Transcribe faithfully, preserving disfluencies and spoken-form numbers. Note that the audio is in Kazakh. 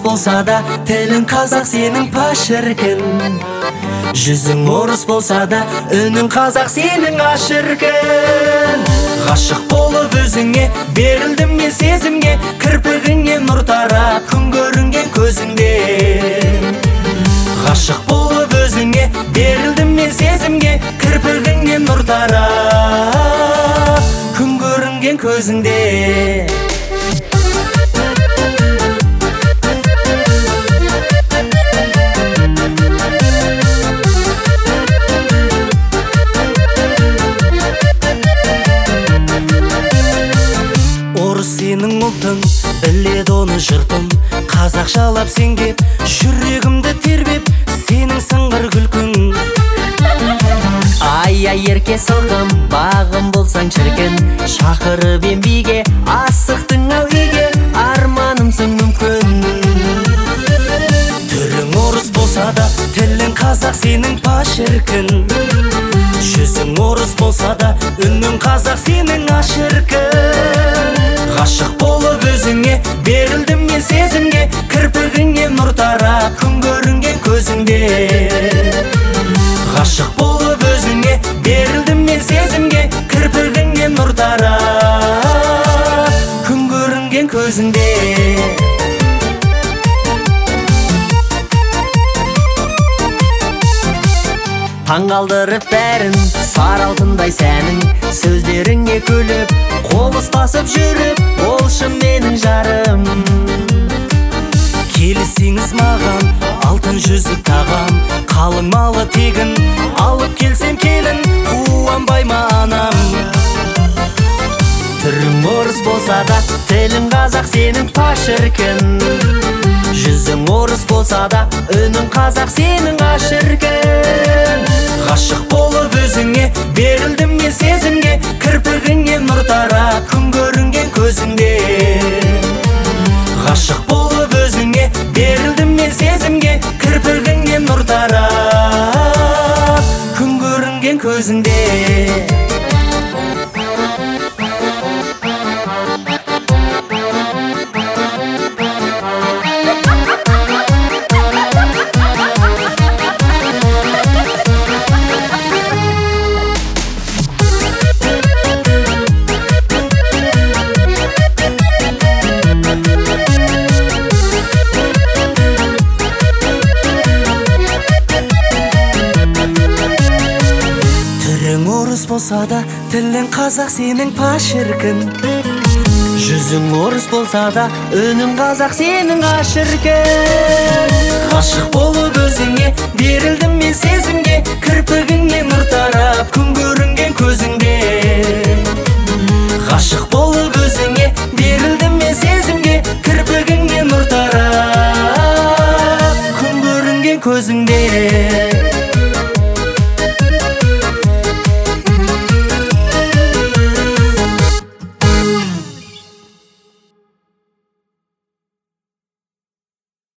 болса да, тілің қазақ сенің паш шіркін. Жүзің орыс болса да, үнің қазақ сенің аш шіркін. Ғашық болып өзіңе, берілдім мен сезімге, кірпігіңе нұр тарап, күн көрінген көзіңде. Ғашық болып өзіңе, берілдім мен сезімге, кірпігіңе нұр тарап, күн көрінген көзіңде. Орыс сенің ұлтың, біледі оны жұртым. Қазақшалап сен кеп, жүрегімді тербеп, сенің сыңғыр күлкің. Ай-ай ерке сылқым, бағым болсаң шіркін. Шақырып ем биге, асықтың әуеге, арманымсың мүмкін. Түрің орыс болса да, тілің қазақ сенің паш шіркін. Жүзің орыс болса да, үнің қазақ сенің аш шіркін. Ғашық болып өзіңе, берілдім мен сезімге, кірпігіңе нұр тарап, күн көрінген көзіңде. Ғашық болып өзіңе, берілдім мен сезімге, кірпігіңе нұр тарап, күн көрінген көзіңде. Таңғалдырып бәрін, сары алтындай сәнің, сөздеріңе күліп, қол ұстасып жүріп, болшым менің жарым. Келсеңіз маған, алтын жүзік тағам, қалың малы тегін, алып келсем келін, қуанбай ма анам. Түрің орыс болса да, тілің қазақ сенің паш шіркін. Жүзің орыс болса да, үнің қазақ сенің аш шіркін. Ғашық болып өзіңе, берілдім мен сезімге, кірпігіңе нұр тарап, күн көрінген көзіңде. Ғашық болып өзіңе, берілдім мен сезімге, кірпігіңе нұр тарап, күн көрінген көзіңде. Болса да, тілің қазақ сенің паш шіркін. Жүзің орыс болса да, үнің қазақ сенің аш шіркін. Ғашық болып өзіңе, берілдім мен сезімге, кірпігіңе нұр тарап, күн көрінген көзіңде. Ғашық болып өзіңе, берілдім мен сезімге, кірпігіңе нұр тарап, күн көрінген көзіңде.